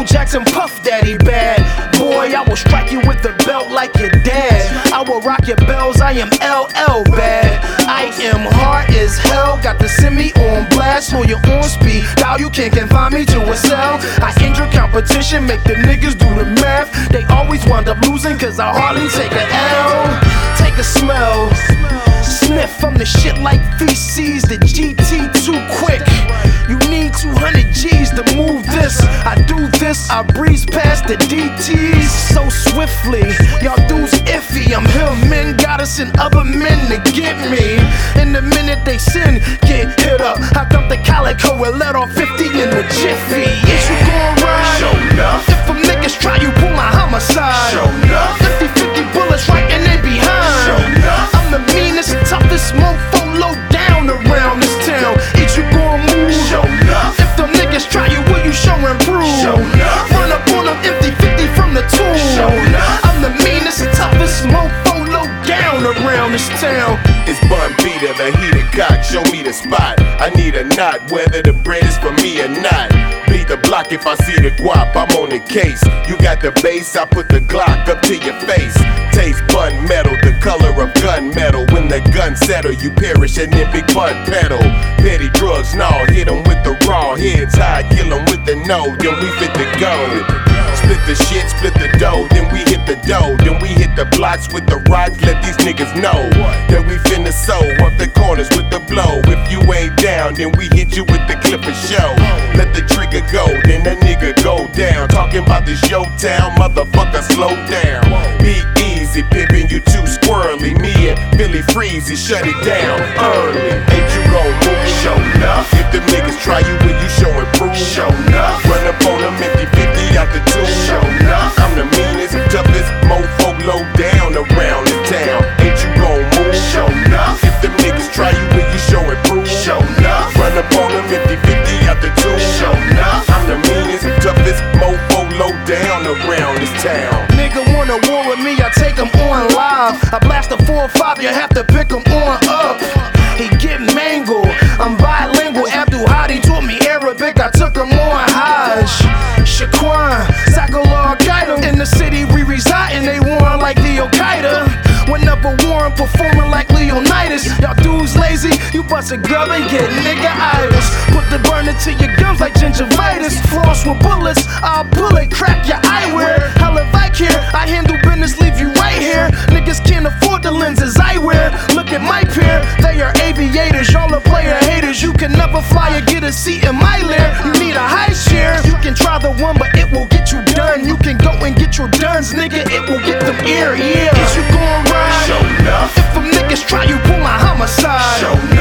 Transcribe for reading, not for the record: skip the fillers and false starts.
Michael Jackson, Puff Daddy bad. Boy, I will strike you with the belt like your dad. I will rock your bells, I am LL bad. I am hard as hell, got the semi on blast, know you're on speed. Dial, you can't confine me to a cell. I injure competition, make the niggas do the math. They always wind up losing, cause I hardly take a L. Take a smell, sniff from the shit like feces. The GT too quick, you need 200 G's to move this. I do this, I breeze past the DTs so swiftly. Y'all dudes iffy, I'm him. Men got us and other men to get me. In the minute they sin, get hit up. I dump the calico and let off 50 in the jiffy. Is you gon' ride? Show enough. If them niggas try, you pull my homicide. Show enough. 50-50 bullets right in they behind. Show enough. I'm the meanest, toughest mofo low down around this town. Is you gon' move? Show enough. If them niggas try you, will you show and prove? Show enough. Run up on them empty 50 from the tool. Show enough. I'm the meanest, toughest mofo low down around this town. It's Bun Beater, the heated cock, show me the spot. I need a knot, whether the bread is for me or not. Beat the block if I see the guap, I'm on the case. You got the bass, I put the Glock up to your face. Taste bun metal, the color of gun metal. When the gun settle, you perish and then big bun pedal. Petty drugs, nah, hit 'em with the raw. Heads high, kill 'em with the no, then we fit the go. Split the shit, split the dough, then we hit the dough. Then we hit the blocks with the rocks, let these niggas know that we finna sew up the corners with the blow. If you ain't down, then we hit you with the clip and show. Let the trigger go, then that nigga go down. Talking about this yo town, motherfucker, slow down. Be easy, pimpin', you too squirrely. Me and Philly Freezy, shut it down early. Ain't you gon' move? Show enough. If them niggas try you, will you show and prove? Show enough. Run up on them empty 50 out the tube. Show enough. I'm the meanest, toughest mofo low down around the town. Ain't you gon' move? Show enough. If them niggas try you, will you show and prove? Show enough. Run up on them empty 50 out the tube. Show enough. I'm the meanest, toughest mofo low down around this town. Nigga wanna war with me, I take him on live. I blast a 4 or 5, you have to pick him on up. He get mangled, I'm bilingual. Abdul Hadi taught me Arabic, I took him on Hajj. Shaquan, Sakallah, Qaeda. In the city we reside and they warn like the Al-Qaeda. Whenever Warren performing like Leonidas. Y'all dudes lazy, you bust a grub and get nigga-itis. Put the burner to your gums like gingivitis. Frost with bullets, I'll pull it, crack your eyewear. Hell if I care, I handle business, leave you right here. Niggas can't afford the lenses I wear. Look at my pair, they are aviators. Y'all are player haters, you can never fly or get a seat in my lair. You need a high chair, you can try the one but it will get you done. You can go and get your duns, nigga, it will get them ear, yeah. Is you gon' ride? Show enough. If them niggas try you, pull my homicide. Show